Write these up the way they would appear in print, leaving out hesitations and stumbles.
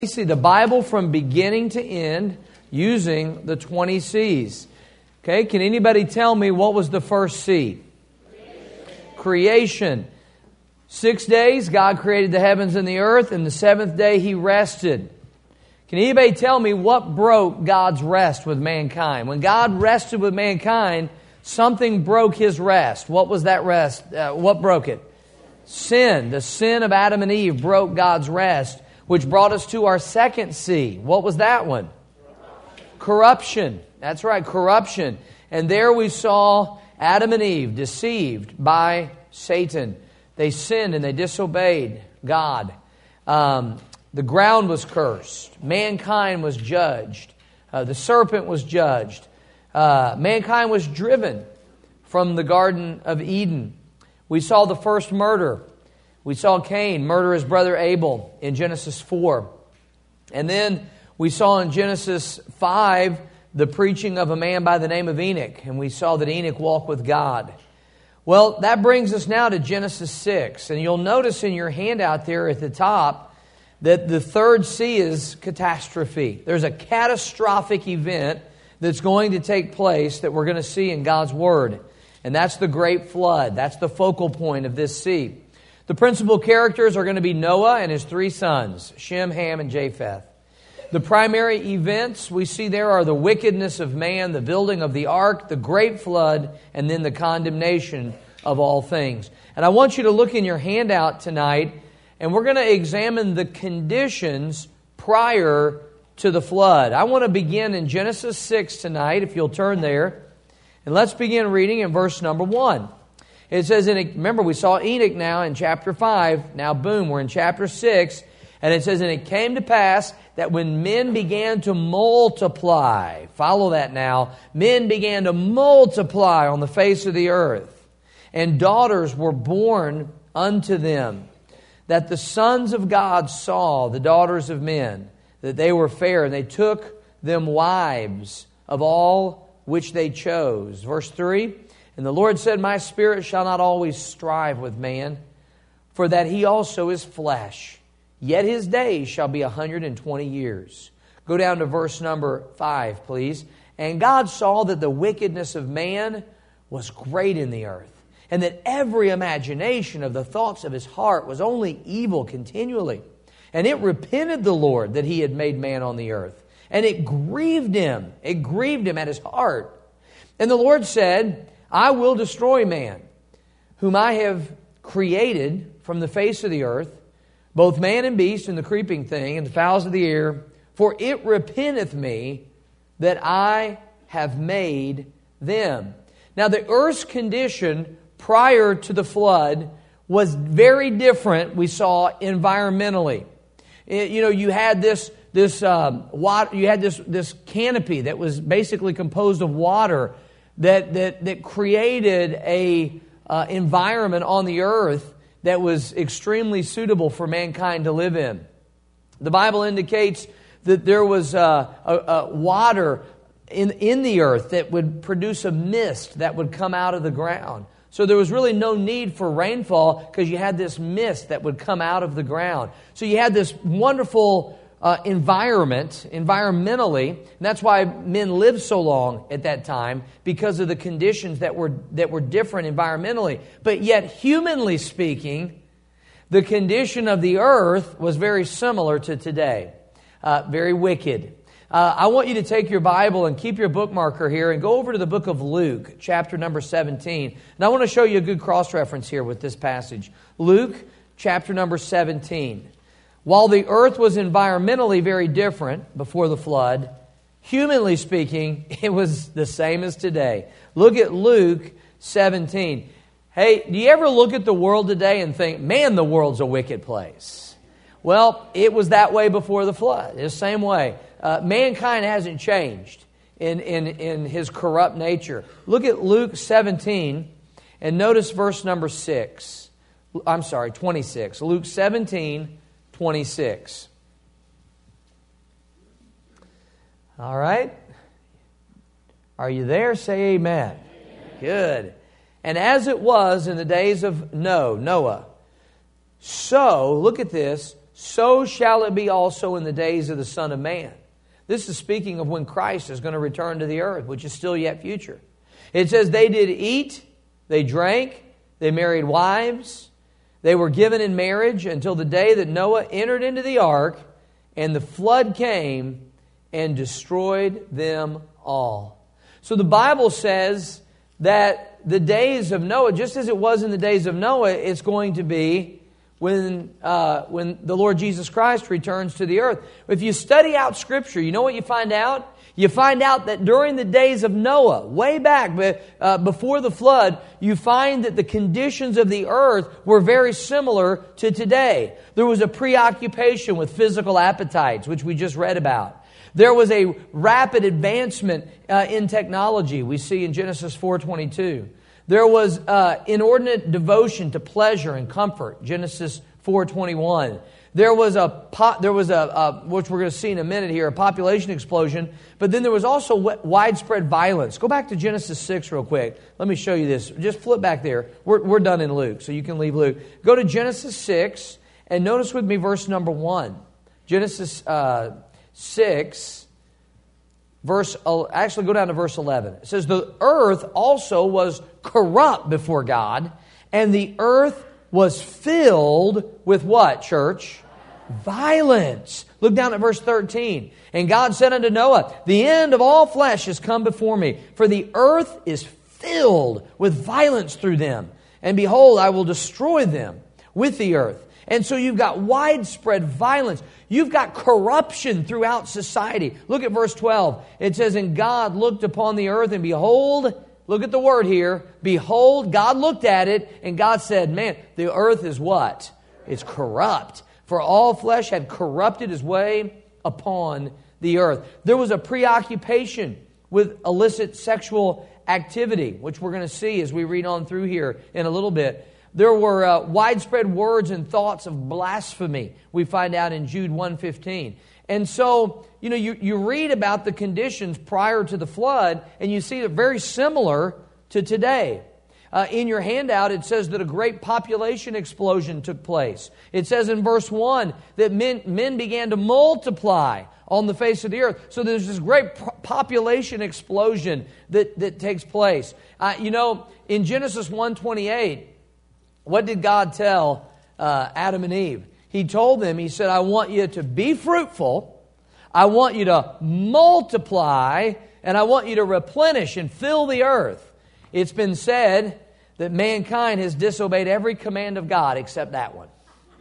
We see the Bible from beginning to end using the 20 C's. Okay, can anybody tell me what was the first C? Creation. 6 days, God created the heavens and the earth, and the seventh day He rested. Can anybody tell me what broke God's rest with mankind? When God rested with mankind, something broke His rest. What was that rest? What broke it? Sin. The sin of Adam and Eve broke God's rest, which brought us to our second C. What was that one? Corruption. That's right, corruption. And there we saw Adam and Eve deceived by Satan. They sinned and they disobeyed God. The ground was cursed. Mankind was judged. The serpent was judged. Mankind was driven from the Garden of Eden. We saw the first murder. We saw Cain murder his brother Abel in Genesis 4. And then we saw in Genesis 5 the preaching of a man by the name of Enoch. And we saw that Enoch walked with God. Well, that brings us now to Genesis 6. And you'll notice in your handout there at the top that the third C is catastrophe. There's a catastrophic event that's going to take place that we're going to see in God's Word. And that's the Great Flood. That's the focal point of this C. The principal characters are going to be Noah and his 3 sons, Shem, Ham, and Japheth. The primary events we see there are the wickedness of man, the building of the ark, the great flood, and then the condemnation of all things. And I want you to look in your handout tonight, and we're going to examine the conditions prior to the flood. I want to begin in Genesis 6 tonight, if you'll turn there. And let's begin reading in verse number 1. It says, remember we saw Enoch now in chapter 5. Now boom, we're in chapter 6. And it says, and it came to pass that when men began to multiply, follow that now, men began to multiply on the face of the earth, and daughters were born unto them, that the sons of God saw the daughters of men, that they were fair, and they took them wives of all which they chose. Verse 3, and the Lord said, my spirit shall not always strive with man, for that he also is flesh. Yet his days shall be 120 years. Go down to verse number 5, please. And God saw that the wickedness of man was great in the earth, and that every imagination of the thoughts of his heart was only evil continually. And it repented the Lord that he had made man on the earth. And it grieved him. It grieved him at his heart. And the Lord said, I will destroy man, whom I have created from the face of the earth, both man and beast and the creeping thing and the fowls of the air, for it repenteth me that I have made them. Now the earth's condition prior to the flood was very different, we saw, environmentally. You had this water, you had this canopy that was basically composed of water that created a environment on the earth that was extremely suitable for mankind to live in. The Bible indicates that there was water in the earth that would produce a mist that would come out of the ground. So there was really no need for rainfall because you had this mist that would come out of the ground. So you had this wonderful environmentally, and that's why men lived so long at that time, because of the conditions that were different environmentally. But yet, humanly speaking, the condition of the earth was very similar to today. Very wicked. I want you to take your Bible and keep your bookmarker here and go over to the book of Luke, chapter number 17. And I want to show you a good cross-reference here with this passage. Luke, chapter number 17. While the earth was environmentally very different before the flood, humanly speaking, it was the same as today. Look at Luke 17. Hey, do you ever look at the world today and think, man, the world's a wicked place? Well, it was that way before the flood. It's the same way. Mankind hasn't changed in his corrupt nature. Look at Luke 17 and notice verse number 26. Luke 17, 26. All right. Are you there? Say amen. Good. And as it was in the days of Noah, so, look at this, so shall it be also in the days of the Son of Man. This is speaking of when Christ is going to return to the earth, which is still yet future. It says, they did eat, they drank, they married wives, they were given in marriage until the day that Noah entered into the ark, and the flood came and destroyed them all. So the Bible says that the days of Noah, just as it was in the days of Noah, it's going to be when the Lord Jesus Christ returns to the earth. If you study out Scripture, you know what you find out? You find out that during the days of Noah, way back before the flood, you find that the conditions of the earth were very similar to today. There was a preoccupation with physical appetites, which we just read about. There was a rapid advancement in technology, we see in Genesis 4:22. There was inordinate devotion to pleasure and comfort, Genesis 4:21. There was which we're going to see in a minute here, a population explosion. But then there was also widespread violence. Go back to Genesis 6 real quick. Let me show you this. Just flip back there. We're done in Luke, so you can leave Luke. Go to Genesis 6 and notice with me verse number 1. Genesis 6, actually go down to verse 11. It says, the earth also was corrupt before God, and the earth was filled with what, church? Violence. Look down at verse 13. And God said unto Noah, the end of all flesh is come before me, for the earth is filled with violence through them. And behold, I will destroy them with the earth. And so you've got widespread violence. You've got corruption throughout society. Look at verse 12. It says, and God looked upon the earth, and behold, look at the word here. Behold, God looked at it, and God said, man, the earth is what? It's corrupt. For all flesh had corrupted his way upon the earth. There was a preoccupation with illicit sexual activity, which we're going to see as we read on through here in a little bit. There were widespread words and thoughts of blasphemy, we find out in Jude 1:15. And so, you read about the conditions prior to the flood, and you see they're very similar to today. In your handout, it says that a great population explosion took place. It says in verse 1 that men began to multiply on the face of the earth. So there's this great population explosion that takes place. In Genesis 1:28, what did God tell Adam and Eve? He told them, he said, I want you to be fruitful, I want you to multiply, and I want you to replenish and fill the earth. It's been said that mankind has disobeyed every command of God except that one.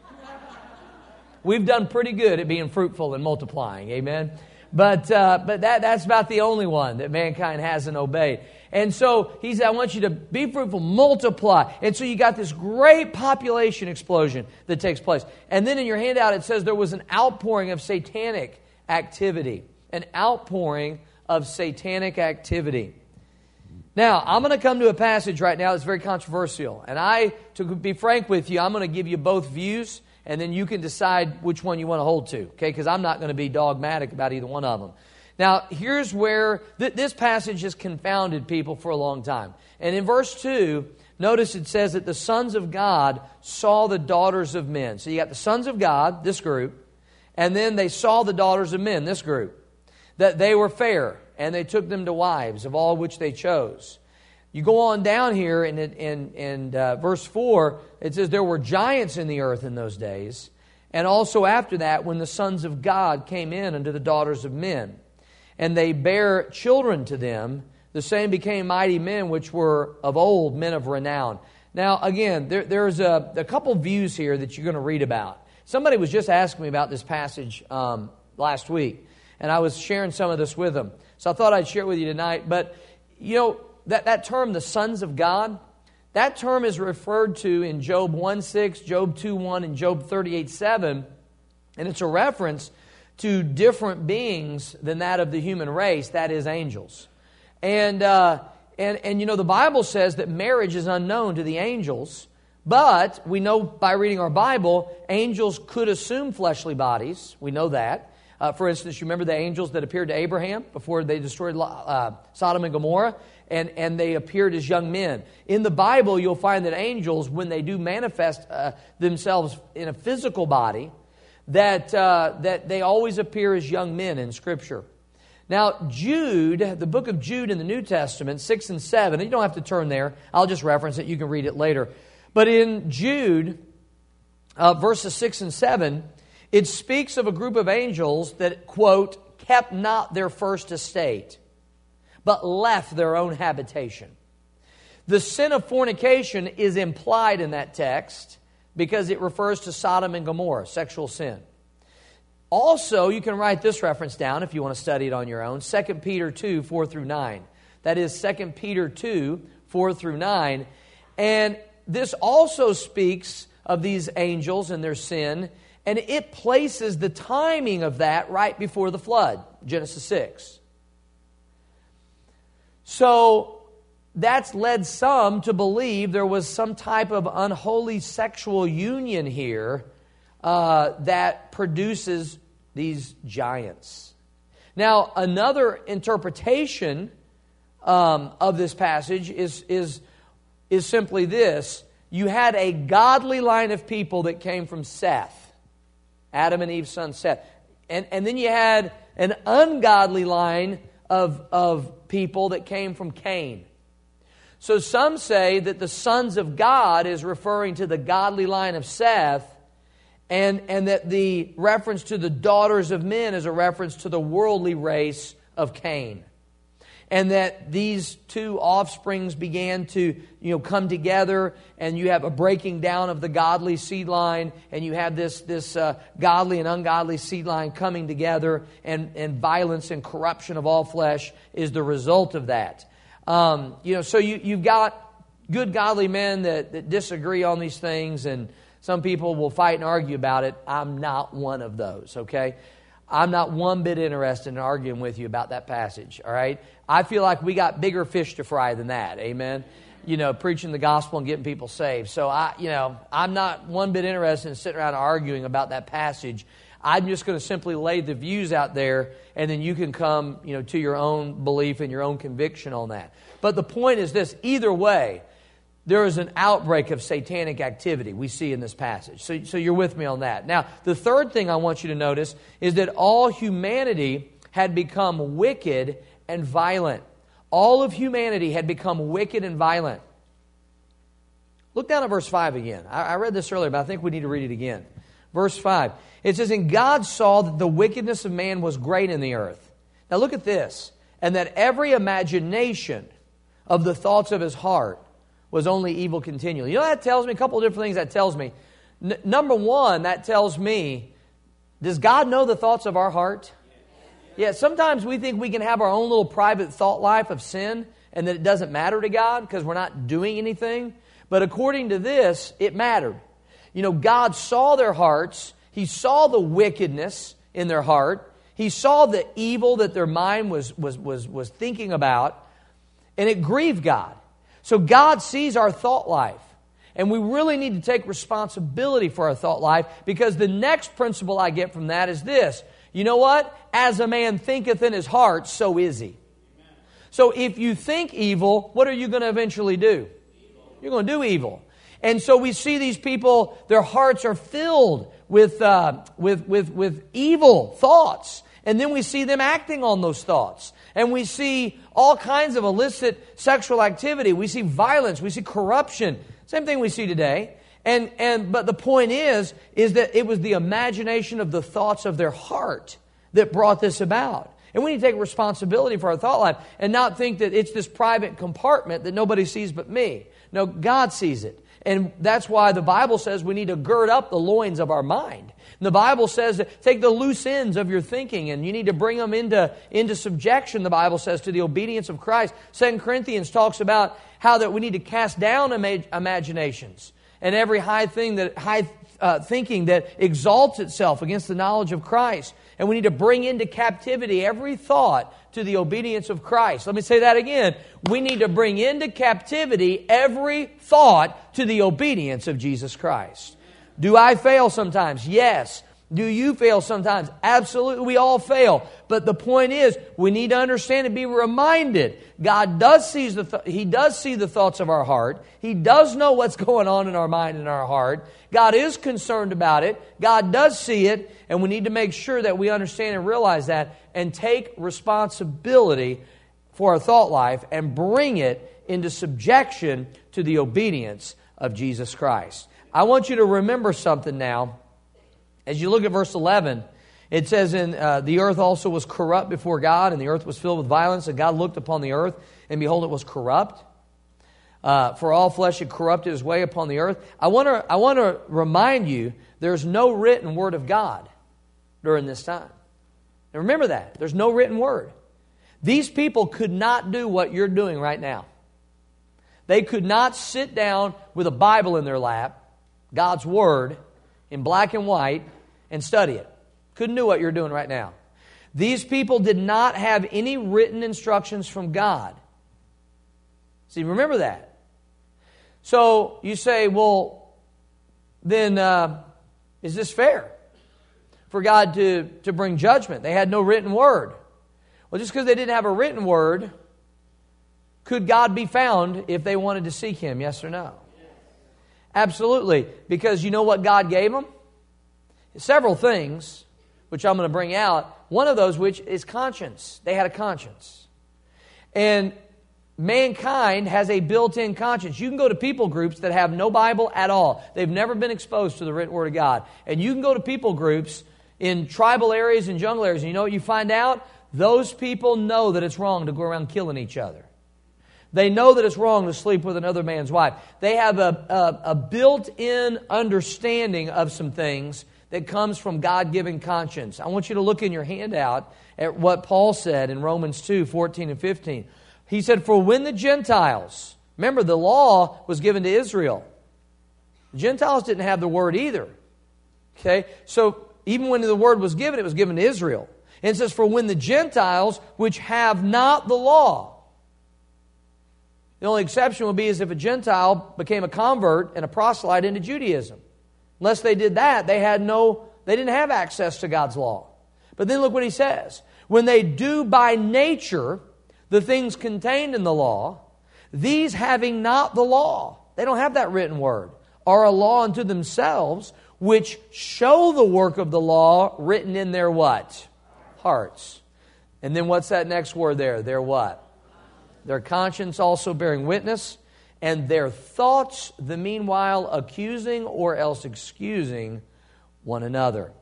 We've done pretty good at being fruitful and multiplying, amen? But that's about the only one that mankind hasn't obeyed. And so he said, I want you to be fruitful, multiply. And so you got this great population explosion that takes place. And then in your handout it says there was an outpouring of satanic activity. An outpouring of satanic activity. Now, I'm going to come to a passage right now that's very controversial. And to be frank with you, I'm going to give you both views, and then you can decide which one you want to hold to, okay? Because I'm not going to be dogmatic about either one of them. Now, here's where this passage has confounded people for a long time. And in verse 2, notice it says that the sons of God saw the daughters of men. So you got the sons of God, this group, and then they saw the daughters of men, this group, that they were fair, and they took them to wives, of all which they chose. You go on down here in verse 4, it says there were giants in the earth in those days, and also after that when the sons of God came in unto the daughters of men. And they bare children to them, the same became mighty men which were of old, men of renown. Now, again, there's a couple views here that you're going to read about. Somebody was just asking me about this passage last week, and I was sharing some of this with them. So I thought I'd share it with you tonight. But, that term, the sons of God, that term is referred to in Job 1:6, Job 2:1, and Job 38:7, and it's a reference to different beings than that of the human race, that is angels. And the Bible says that marriage is unknown to the angels, but we know by reading our Bible, angels could assume fleshly bodies. We know that. For instance, you remember the angels that appeared to Abraham before they destroyed Sodom and Gomorrah, and they appeared as young men. In the Bible, you'll find that angels, when they do manifest themselves in a physical body, that they always appear as young men in Scripture. Now, Jude, the book of Jude in the New Testament, 6 and 7, you don't have to turn there. I'll just reference it. You can read it later. But in Jude, verses 6 and 7, it speaks of a group of angels that, quote, kept not their first estate, but left their own habitation. The sin of fornication is implied in that text because it refers to Sodom and Gomorrah, sexual sin. Also, you can write this reference down if you want to study it on your own, 2 Peter 2, 4 through 9. That is 2 Peter 2, 4 through 9. And this also speaks of these angels and their sin, and it places the timing of that right before the flood, Genesis 6. So that's led some to believe there was some type of unholy sexual union here that produces these giants. Now, another interpretation of this passage is simply this. You had a godly line of people that came from Seth, Adam and Eve's son Seth. And then you had an ungodly line of people that came from Cain. So some say that the sons of God is referring to the godly line of Seth, and that the reference to the daughters of men is a reference to the worldly race of Cain. And that these two offsprings began to come together, and you have a breaking down of the godly seed line, and you have this godly and ungodly seed line coming together, and violence and corruption of all flesh is the result of that. So you've got good godly men that disagree on these things, and some people will fight and argue about it. I'm not one of those, okay? I'm not one bit interested in arguing with you about that passage, all right? I feel like we got bigger fish to fry than that, amen? Preaching the gospel and getting people saved. So, I'm not one bit interested in sitting around arguing about that passage. I'm just going to simply lay the views out there, and then you can come, to your own belief and your own conviction on that. But the point is this, either way, there is an outbreak of satanic activity we see in this passage. So you're with me on that. Now, the third thing I want you to notice is that all humanity had become wicked and violent. All of humanity had become wicked and violent. Look down at verse 5 again. I read this earlier, but I think we need to read it again. Verse 5. It says, "And God saw that the wickedness of man was great in the earth." Now look at this. "And that every imagination of the thoughts of his heart was only evil continually." You know what that tells me? A couple of different things that tells me. Number one, that tells me, does God know the thoughts of our heart? Yeah, sometimes we think we can have our own little private thought life of sin and that it doesn't matter to God because we're not doing anything. But according to this, it mattered. God saw their hearts. He saw the wickedness in their heart. He saw the evil that their mind was thinking about, and it grieved God. So God sees our thought life, and we really need to take responsibility for our thought life, because the next principle I get from that is this. You know what? As a man thinketh in his heart, so is he. Amen. So if you think evil, what are you going to eventually do? Evil. You're going to do evil. And so we see these people, their hearts are filled with evil thoughts. And then we see them acting on those thoughts. And we see all kinds of illicit sexual activity. We see violence. We see corruption. Same thing we see today. But the point is that it was the imagination of the thoughts of their heart that brought this about. And we need to take responsibility for our thought life and not think that it's this private compartment that nobody sees but me. No, God sees it. And that's why the Bible says we need to gird up the loins of our mind. And the Bible says that take the loose ends of your thinking and you need to bring them into subjection, the Bible says, to the obedience of Christ. 2 Corinthians talks about how that we need to cast down imaginations and every high thinking that exalts itself against the knowledge of Christ. And we need to bring into captivity every thought to the obedience of Christ. Let me say that again. We need to bring into captivity every thought to the obedience of Jesus Christ. Do I fail sometimes? Yes. Do you fail sometimes? Absolutely, we all fail. But the point is, we need to understand and be reminded. God does see He does see the thoughts of our heart. He does know what's going on in our mind and our heart. God is concerned about it. God does see it. And we need to make sure that we understand and realize that and take responsibility for our thought life and bring it into subjection to the obedience of Jesus Christ. I want you to remember something now. As you look at verse 11, it says, the earth also was corrupt before God, and the earth was filled with violence, and God looked upon the earth, and behold, it was corrupt. For all flesh had corrupted his way upon the earth. I want to remind you, there's no written word of God during this time. And remember that. There's no written word. These people could not do what you're doing right now. They could not sit down with a Bible in their lap, God's Word, in black and white, and study it. Couldn't do what you're doing right now. These people did not have any written instructions from God. See, remember that. So you say, well, then is this fair for God to bring judgment? They had no written word. Well, just because they didn't have a written word, could God be found if they wanted to seek Him? Yes or no? Absolutely. Because you know what God gave them? Several things, which I'm going to bring out. One of those which is conscience. They had a conscience. And mankind has a built-in conscience. You can go to people groups that have no Bible at all. They've never been exposed to the written Word of God. And you can go to people groups in tribal areas and jungle areas, and you know what you find out? Those people know that it's wrong to go around killing each other. They know that it's wrong to sleep with another man's wife. They have a built-in understanding of some things that comes from God-given conscience. I want you to look in your handout at what Paul said in Romans 2, 14 and 15. He said, for when the Gentiles, remember the law was given to Israel. The Gentiles didn't have the word either. Okay, so even when the word was given, it was given to Israel. And it says, for when the Gentiles, which have not the law. The only exception would be is if a Gentile became a convert and a proselyte into Judaism. Unless they did that, they didn't have access to God's law. But then look what he says. When they do by nature the things contained in the law, these having not the law, they don't have that written word, are a law unto themselves, which show the work of the law written in their what? Hearts. And then what's that next word there? Their what? Their conscience also bearing witness, and their thoughts the meanwhile accusing or else excusing one another.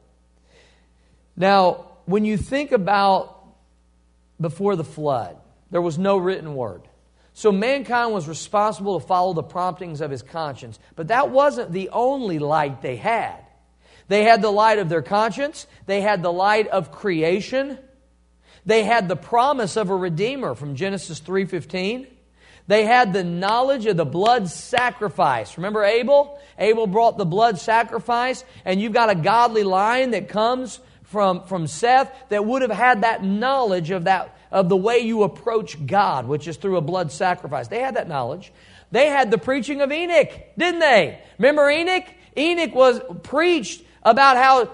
Now, when you think about before the flood, there was no written word. So mankind was responsible to follow the promptings of his conscience. But that wasn't the only light they had. They had the light of their conscience. They had the light of creation. They had the promise of a Redeemer from Genesis 3:15. They had the knowledge of the blood sacrifice. Remember Abel? Abel brought the blood sacrifice, and you've got a godly line that comes from Seth that would have had that knowledge of the way you approach God, which is through a blood sacrifice. They had that knowledge. They had the preaching of Enoch, didn't they? Remember Enoch? Enoch was preached about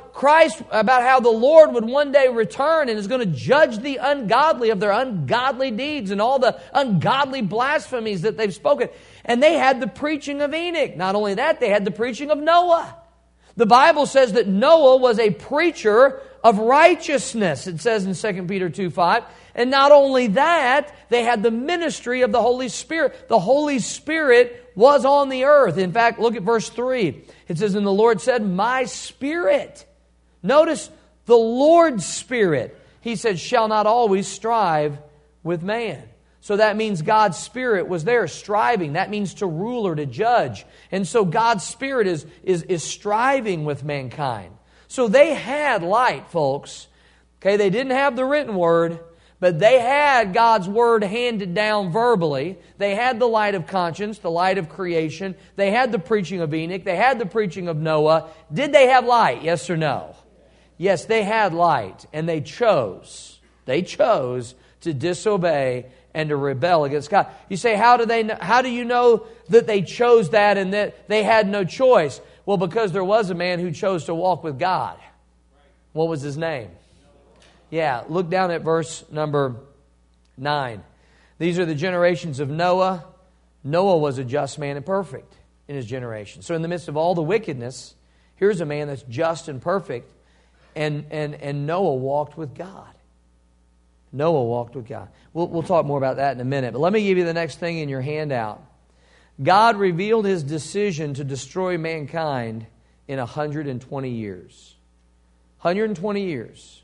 how the Lord would one day return and is going to judge the ungodly of their ungodly deeds and all the ungodly blasphemies that they've spoken. And they had the preaching of Enoch. Not only that, they had the preaching of Noah. The Bible says that Noah was a preacher of righteousness. It says in 2 Peter 2:5. And not only that, they had the ministry of the Holy Spirit. The Holy Spirit was on the earth. In fact, look at verse 3. It says, and the Lord said, my spirit. Notice the Lord's Spirit. He said, shall not always strive with man. So that means God's Spirit was there striving. That means to rule or to judge. And so God's Spirit is striving with mankind. So they had light, folks. Okay, they didn't have the written word, but they had God's Word handed down verbally. They had the light of conscience, the light of creation. They had the preaching of Enoch. They had the preaching of Noah. Did they have light? Yes or no? Yes, they had light, and they chose. They chose to disobey and to rebel against God. You say, how do you know that they chose that and that they had no choice? Well, because there was a man who chose to walk with God. What was his name? Yeah, look down at verse number 9. These are the generations of Noah. Noah was a just man and perfect in his generation. So in the midst of all the wickedness, here's a man that's just and perfect, and Noah walked with God. Noah walked with God. We'll talk more about that in a minute, but let me give you the next thing in your handout. God revealed His decision to destroy mankind in 120 years. 120 years.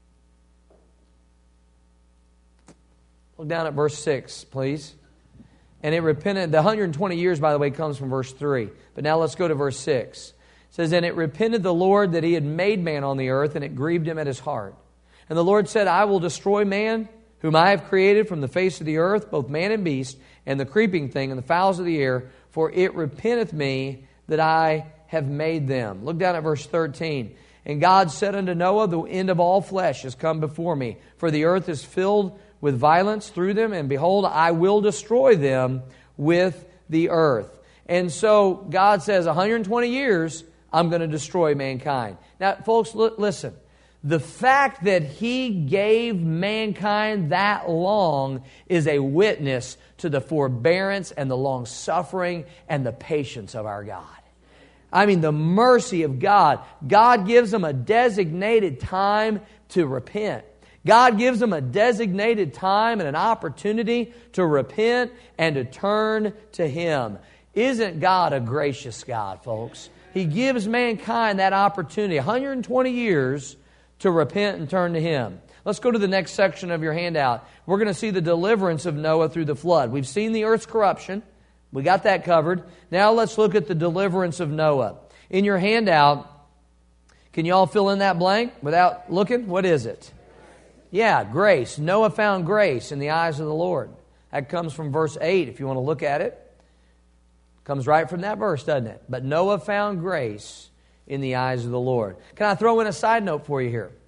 Look down at verse 6, please. And it repented. The 120 years, by the way, comes from verse 3. But now let's go to verse 6. It says, And it repented the Lord that He had made man on the earth, and it grieved Him at His heart. And the Lord said, I will destroy man, whom I have created from the face of the earth, both man and beast, and the creeping thing, and the fowls of the air, for it repenteth me that I have made them. Look down at verse 13. And God said unto Noah, The end of all flesh is come before me, for the earth is filled with violence through them, and behold, I will destroy them with the earth. And so God says, 120 years, I'm going to destroy mankind. Now, folks, listen. The fact that He gave mankind that long is a witness to the forbearance and the long-suffering and the patience of our God. I mean, the mercy of God. God gives them a designated time to repent. God gives them a designated time and an opportunity to repent and to turn to Him. Isn't God a gracious God, folks? He gives mankind that opportunity, 120 years, to repent and turn to Him. Let's go to the next section of your handout. We're going to see the deliverance of Noah through the flood. We've seen the earth's corruption. We got that covered. Now let's look at the deliverance of Noah. In your handout, can you all fill in that blank without looking? What is it? Yeah, grace. Noah found grace in the eyes of the Lord. That comes from verse 8 if you want to look at it. Comes right from that verse, doesn't it? But Noah found grace in the eyes of the Lord. Can I throw in a side note for you here?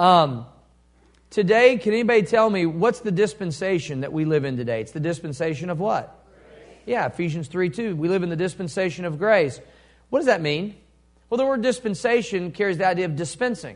Today, can anybody tell me what's the dispensation that we live in today? It's the dispensation of what? Grace. Yeah, Ephesians 3:2. We live in the dispensation of grace. What does that mean? Well, the word dispensation carries the idea of dispensing.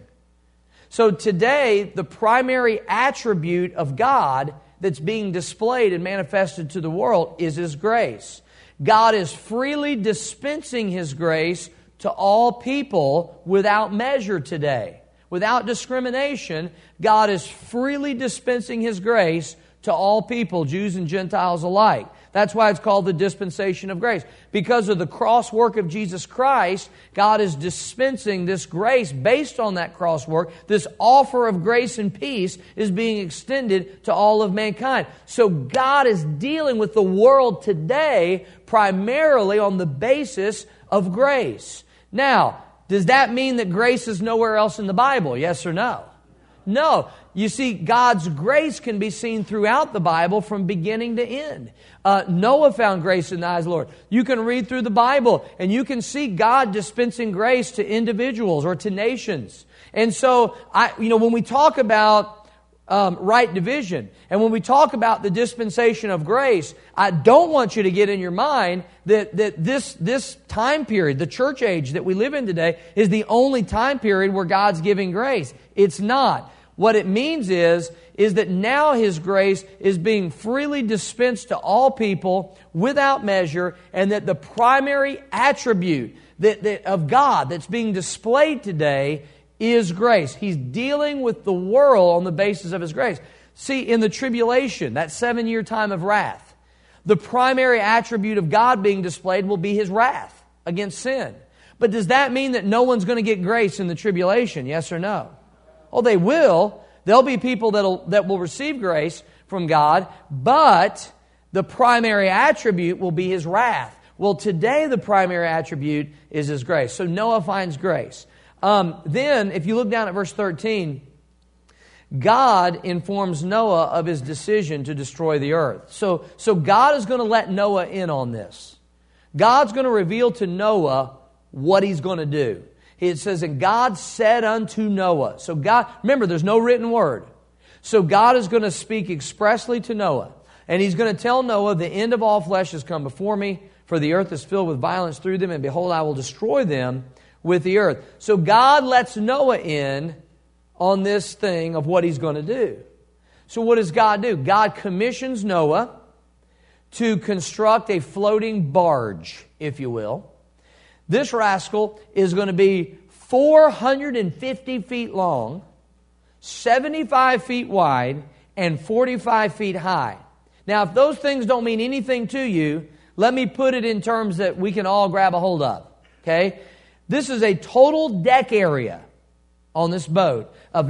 So today, the primary attribute of God that's being displayed and manifested to the world is His grace. God is freely dispensing His grace to all people without measure today. Without discrimination, God is freely dispensing His grace to all people, Jews and Gentiles alike. That's why it's called the dispensation of grace. Because of the cross work of Jesus Christ, God is dispensing this grace based on that cross work. This offer of grace and peace is being extended to all of mankind. So God is dealing with the world today primarily on the basis of grace. Now, does that mean that grace is nowhere else in the Bible? Yes or no? No. You see, God's grace can be seen throughout the Bible from beginning to end. Noah found grace in the eyes of the Lord. You can read through the Bible and you can see God dispensing grace to individuals or to nations. And so, when we talk about right division, and when we talk about the dispensation of grace, I don't want you to get in your mind that this time period, the church age that we live in today, is the only time period where God's giving grace. It's not. What it means is that now His grace is being freely dispensed to all people without measure, and that the primary attribute of God that's being displayed today is grace. He's dealing with the world on the basis of His grace. See, in the tribulation, that 7-year time of wrath, the primary attribute of God being displayed will be His wrath against sin. But does that mean that no one's going to get grace in the tribulation? Yes or no? Oh, they will. There'll be people that will receive grace from God, but the primary attribute will be His wrath. Well, today the primary attribute is His grace. So Noah finds grace. Then, if you look down at verse 13, God informs Noah of His decision to destroy the earth. So God is going to let Noah in on this. God's going to reveal to Noah what He's going to do. It says, and God said unto Noah. So God, remember, there's no written word. So God is going to speak expressly to Noah. And He's going to tell Noah, the end of all flesh has come before me, for the earth is filled with violence through them, and behold, I will destroy them with the earth. So God lets Noah in on this thing of what He's going to do. So what does God do? God commissions Noah to construct a floating barge, if you will. This rascal is going to be 450 feet long, 75 feet wide, and 45 feet high. Now, if those things don't mean anything to you, let me put it in terms that we can all grab a hold of. Okay? This is a total deck area on this boat of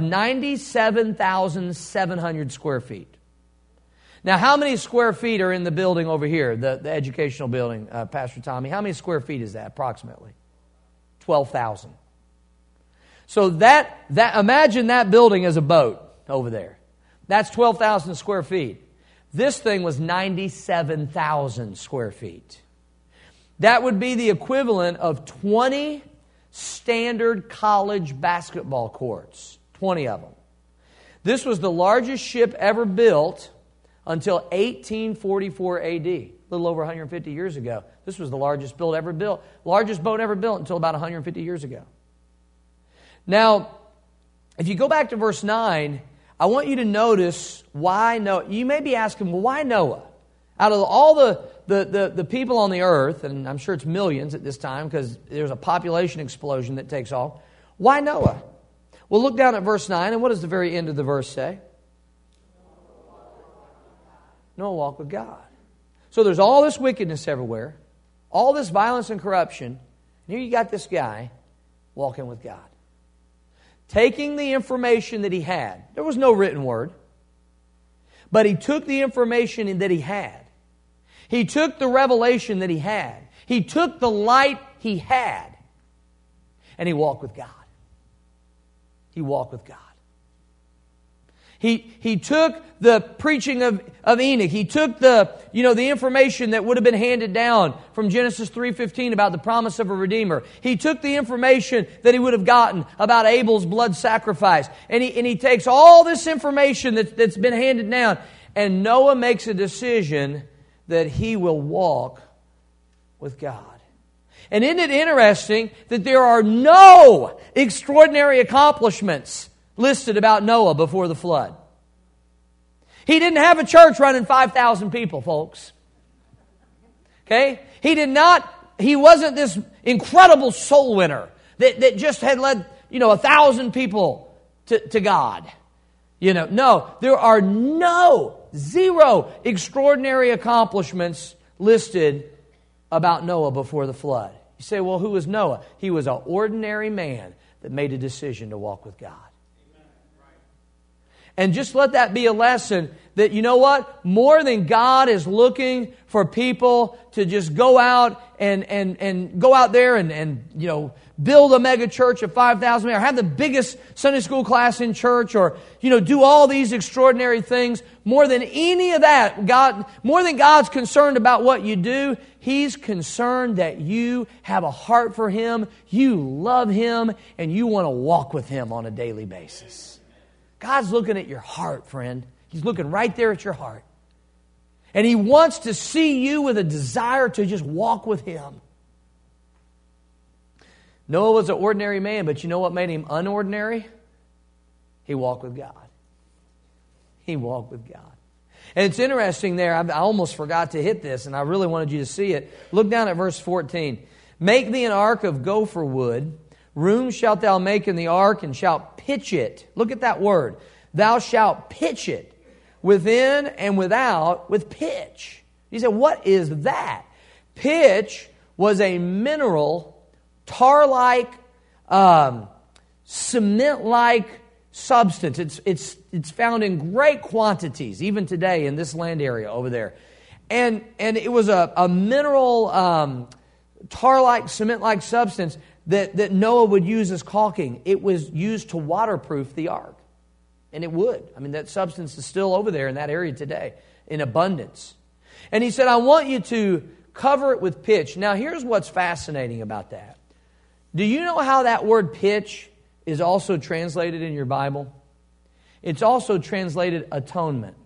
97,700 square feet. Now, how many square feet are in the building over here, the educational building, Pastor Tommy? How many square feet is that, approximately? 12,000. So imagine that building as a boat over there. That's 12,000 square feet. This thing was 97,000 square feet. That would be the equivalent of 20 standard college basketball courts. 20 of them. This was the largest ship ever built until 1844 AD, a little over 150 years ago. This was the largest boat ever built until about 150 years ago. Now, if you go back to verse 9, I want you to notice why Noah. You may be asking, well, why Noah? Out of all the people on the earth, and I'm sure it's millions at this time because there's a population explosion that takes off, why Noah? Well, look down at verse 9, and what does the very end of the verse say? Noah walked with God. So there's all this wickedness everywhere, all this violence and corruption, and here you got this guy walking with God. Taking the information that he had. There was no written word. But he took the information that he had. He took the revelation that he had. He took the light he had. And he walked with God. He walked with God. He took the preaching of Enoch. He took the information that would have been handed down from Genesis 3:15 about the promise of a Redeemer. He took the information that he would have gotten about Abel's blood sacrifice. And he takes all this information that's been handed down. And Noah makes a decision that he will walk with God. And isn't it interesting that there are no extraordinary accomplishments listed about Noah before the flood? He didn't have a church running 5,000 people, folks. Okay? He wasn't this incredible soul winner that just had led, 1,000 people to God. No, there are zero extraordinary accomplishments listed about Noah before the flood. You say, well, who was Noah? He was an ordinary man that made a decision to walk with God. And just let that be a lesson that, you know what? More than God is looking for people to just go out and go out there and build a mega church of 5,000 or have the biggest Sunday school class in church or, do all these extraordinary things. More than any of that, more than God's concerned about what you do, He's concerned that you have a heart for Him, you love Him, and you want to walk with Him on a daily basis. God's looking at your heart, friend. He's looking right there at your heart. And He wants to see you with a desire to just walk with Him. Noah was an ordinary man, but you know what made him unordinary? He walked with God. He walked with God. And it's interesting there, I almost forgot to hit this, and I really wanted you to see it. Look down at verse 14. Make thee an ark of gopher wood. Room shalt thou make in the ark, and shalt pitch it. Look at that word. Thou shalt pitch it within and without with pitch. You say, what is that? Pitch was a mineral, tar-like, cement-like substance. It's found in great quantities, even today in this land area over there. And it was a mineral, tar-like, cement-like substance that Noah would use as caulking. It was used to waterproof the ark. And it would. I mean, that substance is still over there in that area today in abundance. And he said, I want you to cover it with pitch. Now, here's what's fascinating about that. Do you know how that word pitch is also translated in your Bible? It's also translated atonement.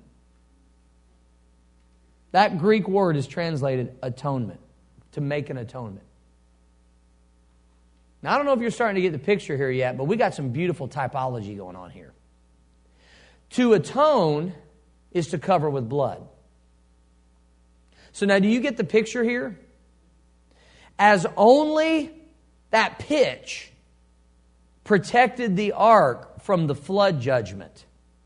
That Greek word is translated atonement, to make an atonement. Now, I don't know if you're starting to get the picture here yet, but we got some beautiful typology going on here. To atone is to cover with blood. So now, do you get the picture here? As only that pitch protected the ark from the flood judgment,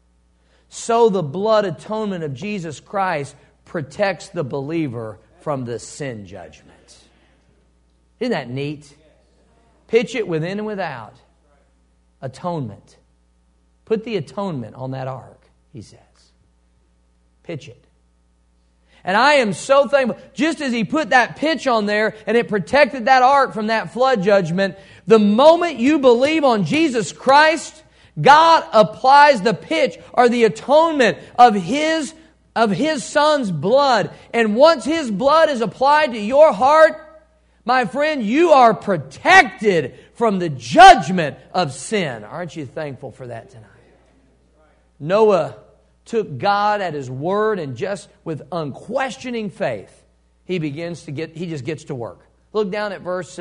so the blood atonement of Jesus Christ protects the believer from the sin judgment. Isn't that neat? Pitch it within and without. Atonement. Put the atonement on that ark, he says. Pitch it. And I am so thankful. Just as he put that pitch on there and it protected that ark from that flood judgment, the moment you believe on Jesus Christ, God applies the pitch or the atonement of His Son's blood. And once His blood is applied to your heart, my friend, you are protected from the judgment of sin. Aren't you thankful for that tonight? Noah took God at His word, and just with unquestioning faith, he just gets to work. Look down at verse,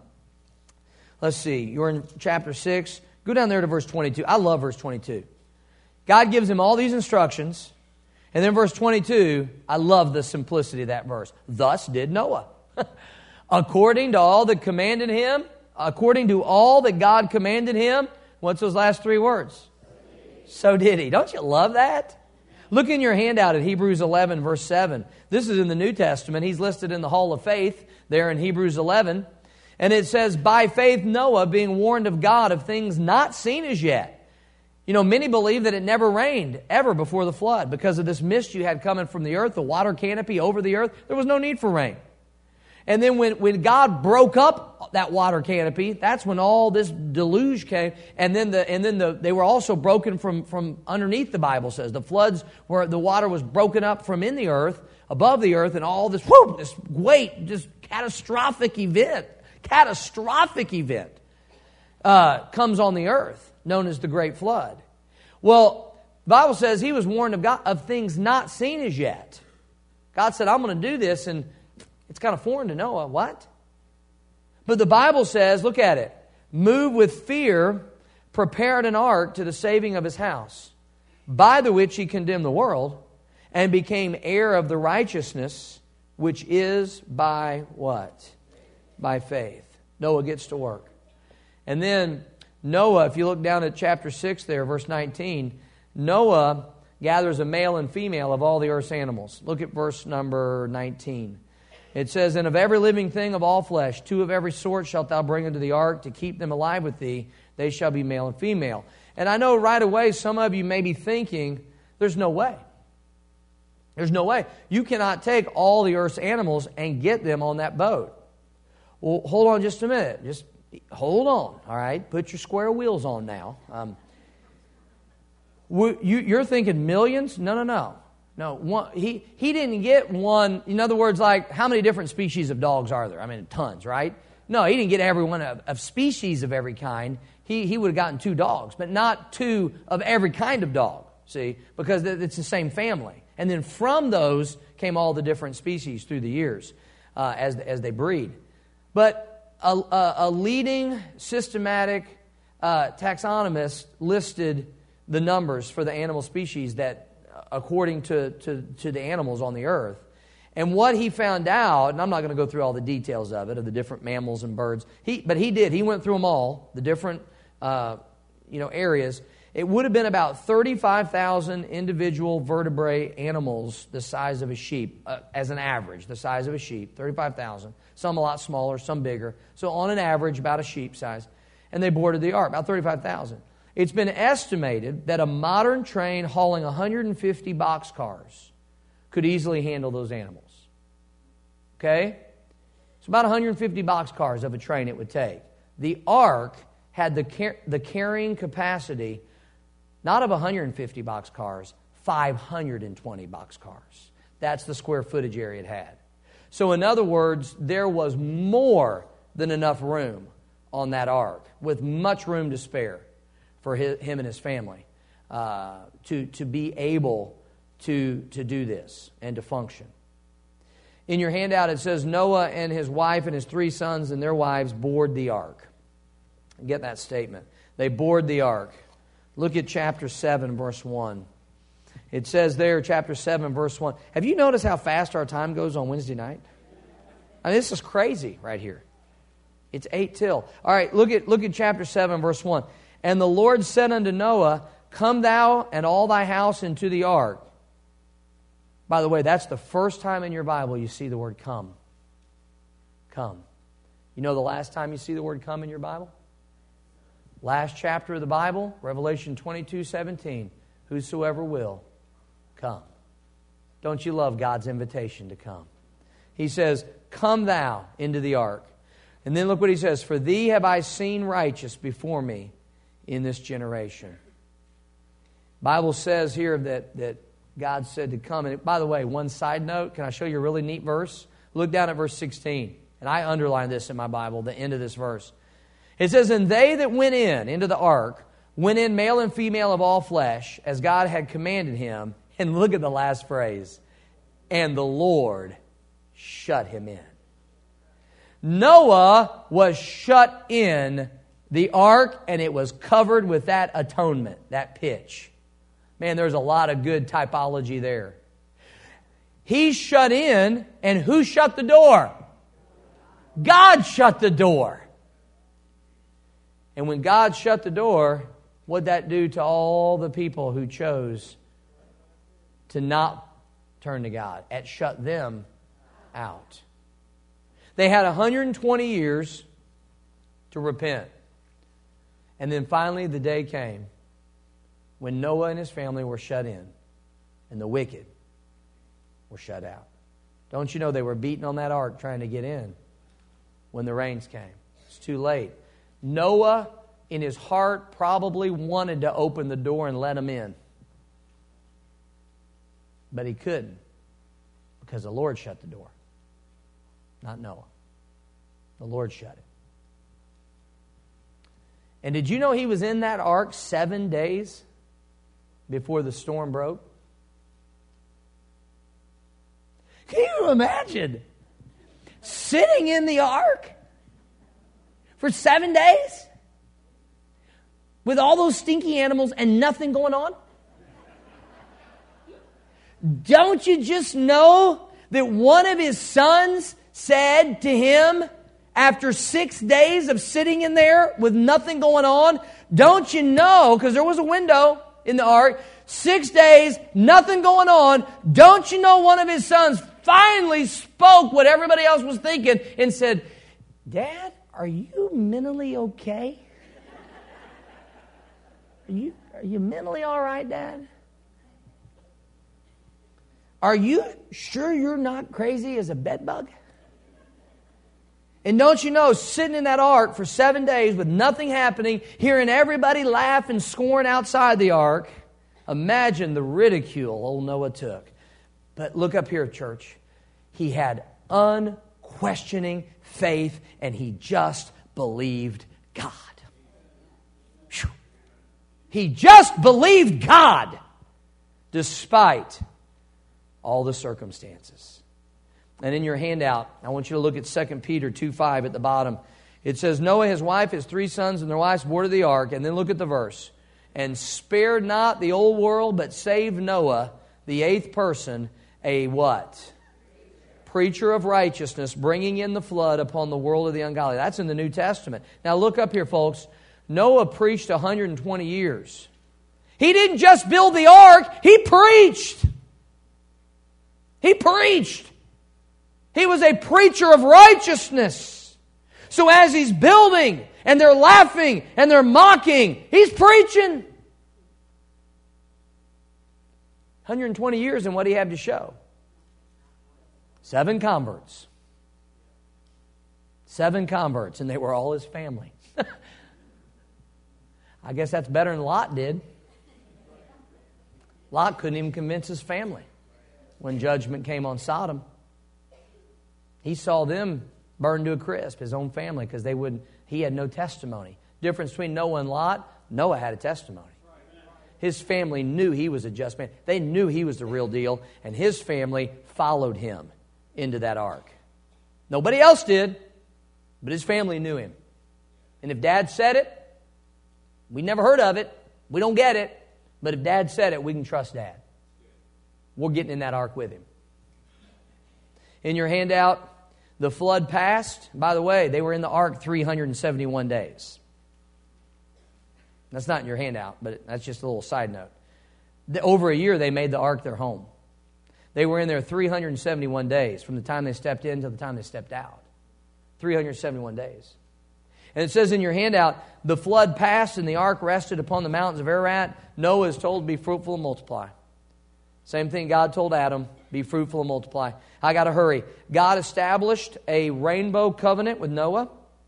let's see, you're in chapter 6. Go down there to verse 22. I love verse 22. God gives him all these instructions, and then verse 22, I love the simplicity of that verse. Thus did Noah. According to all that commanded him, according to all that God commanded him, what's those last three words? So did he. Don't you love that? Look in your handout at Hebrews 11, verse 7. This is in the New Testament. He's listed in the Hall of Faith there in Hebrews 11. And it says, by faith Noah, being warned of God of things not seen as yet. You know, many believe that it never rained ever before the flood because of this mist you had coming from the earth, the water canopy over the earth. There was no need for rain. And then when God broke up that water canopy, that's when all this deluge came. And then they were also broken from underneath, the Bible says. The floods where the water was broken up from in the earth, above the earth, and all this, this great, just catastrophic event comes on the earth, known as the Great Flood. Well, the Bible says he was warned of God of things not seen as yet. God said, I'm going to do this, and it's kind of foreign to Noah. What? But the Bible says, look at it. Moved with fear, prepared an ark to the saving of his house, by the which he condemned the world, and became heir of the righteousness, which is by what? By faith. Noah gets to work. And then Noah, if you look down at chapter 6 there, verse 19, Noah gathers a male and female of all the earth's animals. Look at verse number 19. It says, and of every living thing of all flesh, 2 of every sort shalt thou bring into the ark to keep them alive with thee. They shall be male and female. And I know right away some of you may be thinking, there's no way. There's no way. You cannot take all the earth's animals and get them on that boat. Well, hold on just a minute. Just hold on, all right? Put your square wheels on now. You're thinking millions? No. No, he didn't get one. In other words, like, how many different species of dogs are there? I mean, tons, right? No, he didn't get every one of species of every kind. He would have gotten 2 dogs, but not 2 of every kind of dog, see? Because it's the same family. And then from those came all the different species through the years as they breed. But a leading systematic taxonomist listed the numbers for the animal species that according to the animals on the earth. And what he found out, and I'm not going to go through all the details of it, of the different mammals and birds, but he did. He went through them all, the different areas. It would have been about 35,000 individual vertebrate animals the size of a sheep, as an average, the size of a sheep, 35,000. Some a lot smaller, some bigger. So on an average, about a sheep size. And they boarded the ark, about 35,000. It's been estimated that a modern train hauling 150 boxcars could easily handle those animals. Okay? It's about 150 boxcars of a train it would take. The ark had the carrying capacity, not of 150 boxcars, 520 boxcars. That's the square footage area it had. So in other words, there was more than enough room on that ark, with much room to spare for him and his family to be able to do this and to function. In your handout it says Noah and his wife and his 3 sons and their wives board the ark. Get that statement. They board the ark. Look at chapter 7, verse 1. It says there, chapter 7, verse 1. Have you noticed how fast our time goes on Wednesday night? I mean, this is crazy right here. It's 8 till. All right, look at chapter 7, verse 1. And the Lord said unto Noah, Come thou and all thy house into the ark. By the way, that's the first time in your Bible you see the word come. Come. You know the last time you see the word come in your Bible? Last chapter of the Bible, Revelation 22:17. Whosoever will, come. Don't you love God's invitation to come? He says, Come thou into the ark. And then look what he says, For thee have I seen righteous before me in this generation. Bible says here that God said to come. And by the way, one side note, can I show you a really neat verse? Look down at verse 16. And I underlined this in my Bible, the end of this verse. It says, And they that went into the ark, went in male and female of all flesh, as God had commanded him. And look at the last phrase. And the Lord shut him in. Noah was shut in the ark, and it was covered with that atonement, that pitch. Man, there's a lot of good typology there. He's shut in, and who shut the door? God shut the door. And when God shut the door, what'd that do to all the people who chose to not turn to God? It shut them out. They had 120 years to repent. And then finally the day came when Noah and his family were shut in and the wicked were shut out. Don't you know they were beating on that ark trying to get in when the rains came? It's too late. Noah, in his heart, probably wanted to open the door and let them in. But he couldn't because the Lord shut the door. Not Noah. The Lord shut it. And did you know he was in that ark 7 days before the storm broke? Can you imagine sitting in the ark for 7 days with all those stinky animals and nothing going on? Don't you just know that one of his sons said to him after 6 days of sitting in there with nothing going on, don't you know, because there was a window in the ark, 6 days, nothing going on, don't you know one of his sons finally spoke what everybody else was thinking and said, Dad, are you mentally okay? Are you mentally all right, Dad? Are you sure you're not crazy as a bedbug? And don't you know, sitting in that ark for 7 days with nothing happening, hearing everybody laugh and scorn outside the ark, imagine the ridicule old Noah took. But look up here, church. He had unquestioning faith, and he just believed God. Whew. He just believed God despite all the circumstances. And in your handout, I want you to look at 2 Peter 2:5 at the bottom. It says, Noah, his wife, his 3 sons, and their wives boarded the ark. And then look at the verse. And spared not the old world, but saved Noah, the 8th person, a what? Preacher of righteousness, bringing in the flood upon the world of the ungodly. That's in the New Testament. Now look up here, folks. Noah preached 120 years. He didn't just build the ark, he preached. He preached. He was a preacher of righteousness. So as he's building, and they're laughing, and they're mocking, he's preaching. 120 years in what he had to show. 7 converts. 7 converts, and they were all his family. I guess that's better than Lot did. Lot couldn't even convince his family when judgment came on Sodom. He saw them burned to a crisp, his own family, because he had no testimony. Difference between Noah and Lot, Noah had a testimony. His family knew he was a just man. They knew he was the real deal, and his family followed him into that ark. Nobody else did, but his family knew him. And if Dad said it, we never heard of it. We don't get it. But if Dad said it, we can trust Dad. We're getting in that ark with him. In your handout, the flood passed. By the way, they were in the ark 371 days. That's not in your handout, but that's just a little side note. Over a year, they made the ark their home. They were in there 371 days from the time they stepped in to the time they stepped out. 371 days. And it says in your handout, the flood passed and the ark rested upon the mountains of Ararat. Noah is told to be fruitful and multiply. Same thing God told Adam, be fruitful and multiply. I got to hurry. God established a rainbow covenant with Noah.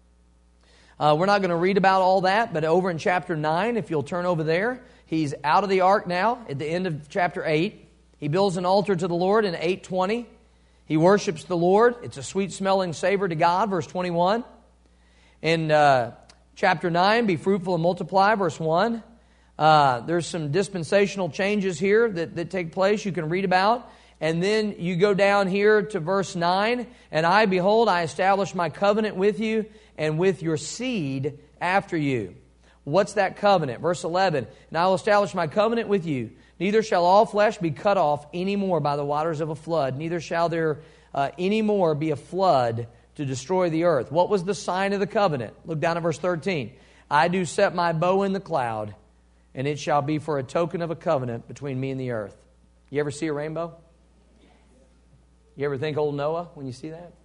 We're not going to read about all that, but over in chapter 9, if you'll turn over there, he's out of the ark now at the end of chapter 8. He builds an altar to the Lord in 8:20. He worships the Lord. It's a sweet-smelling savor to God, verse 21. In chapter 9, be fruitful and multiply, verse 1. There's some dispensational changes here that take place you can read about. And then you go down here to verse 9. And I, behold, I establish my covenant with you and with your seed after you. What's that covenant? Verse 11. And I will establish my covenant with you. Neither shall all flesh be cut off any more by the waters of a flood. Neither shall there any more be a flood to destroy the earth. What was the sign of the covenant? Look down at verse 13. I do set my bow in the cloud, and it shall be for a token of a covenant between me and the earth. You ever see a rainbow? You ever think old Noah when you see that?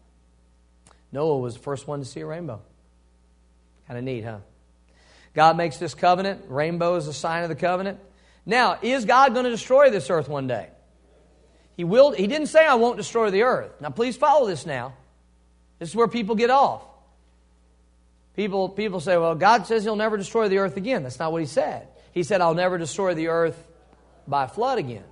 Noah was the first one to see a rainbow. Kind of neat, huh? God makes this covenant. Rainbow is a sign of the covenant. Now, is God going to destroy this earth one day? He will. He didn't say, I won't destroy the earth. Now, please follow this now. This is where people get off. People say, well, God says He'll never destroy the earth again. That's not what He said. He said, I'll never destroy the earth by flood again.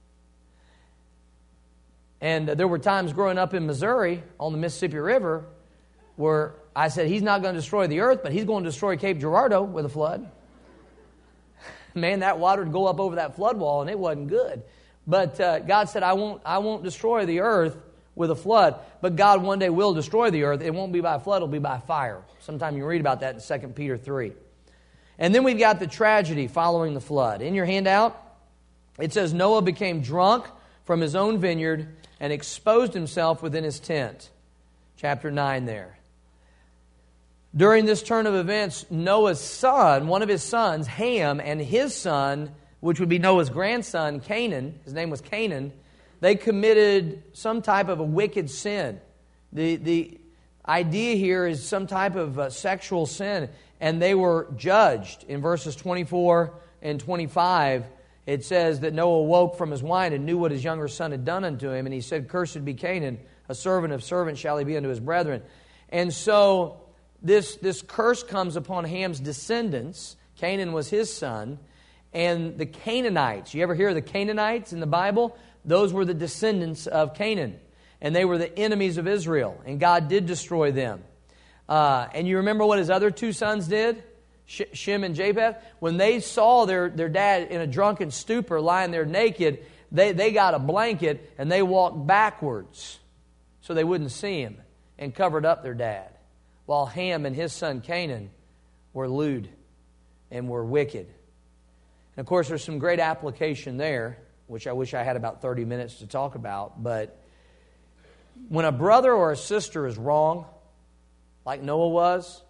And there were times growing up in Missouri on the Mississippi River where I said, He's not going to destroy the earth, but He's going to destroy Cape Girardeau with a flood. Man, that water would go up over that flood wall, and it wasn't good. But God said, I won't destroy the earth with a flood. But God one day will destroy the earth. It won't be by flood, it'll be by fire. Sometime you read about that in 2 Peter 3. And then we've got the tragedy following the flood. In your handout, it says, Noah became drunk from his own vineyard and exposed himself within his tent. Chapter 9 there. During this turn of events, Noah's son, one of his sons, Ham, and his son, which would be Noah's grandson, Canaan, his name was Canaan, they committed some type of a wicked sin. The idea here is some type of sexual sin, and they were judged. In verses 24 and 25, it says that Noah woke from his wine and knew what his younger son had done unto him, and he said, Cursed be Canaan, a servant of servants shall he be unto his brethren. And so this curse comes upon Ham's descendants. Canaan was his son. And the Canaanites, you ever hear of the Canaanites in the Bible? Those were the descendants of Canaan. And they were the enemies of Israel. And God did destroy them. And you remember what his other two sons did? Shem and Japheth? When they saw their dad in a drunken stupor lying there naked, they got a blanket and they walked backwards so they wouldn't see him and covered up their dad. While Ham and his son Canaan were lewd and were wicked. And of course, there's some great application there, which I wish I had about 30 minutes to talk about. But when a brother or a sister is wrong, like Noah was,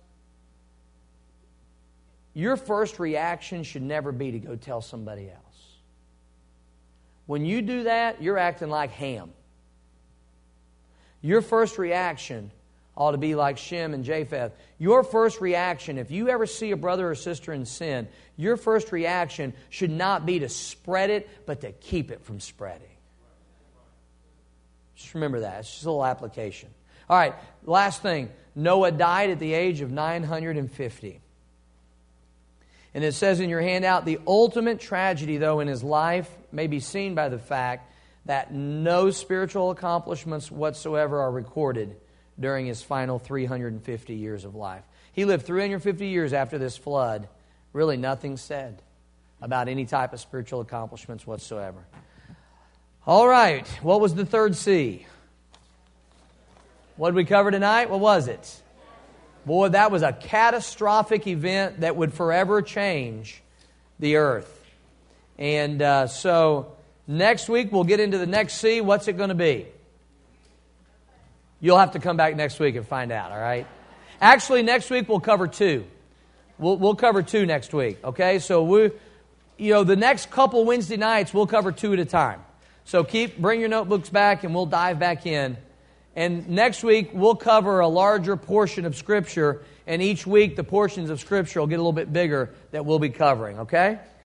your first reaction should never be to go tell somebody else. When you do that, you're acting like Ham. Your first reaction ought to be like Shem and Japheth. Your first reaction, if you ever see a brother or sister in sin, your first reaction should not be to spread it, but to keep it from spreading. Just remember that. It's just a little application. All right, last thing. Noah died at the age of 950. And it says in your handout, the ultimate tragedy, though, in his life may be seen by the fact that no spiritual accomplishments whatsoever are recorded during his final 350 years of life. He lived 350 years after this flood. Really nothing said about any type of spiritual accomplishments whatsoever. All right, what was the third C? What did we cover tonight? What was it? Boy, that was a catastrophic event that would forever change the earth. And so next week we'll get into the next C. What's it going to be? You'll have to come back next week and find out, all right? Actually, next week we'll cover 2. We'll cover 2 next week, okay? So the next couple Wednesday nights we'll cover 2 at a time. So bring your notebooks back and we'll dive back in. And next week we'll cover a larger portion of Scripture, and each week the portions of Scripture will get a little bit bigger that we'll be covering, okay?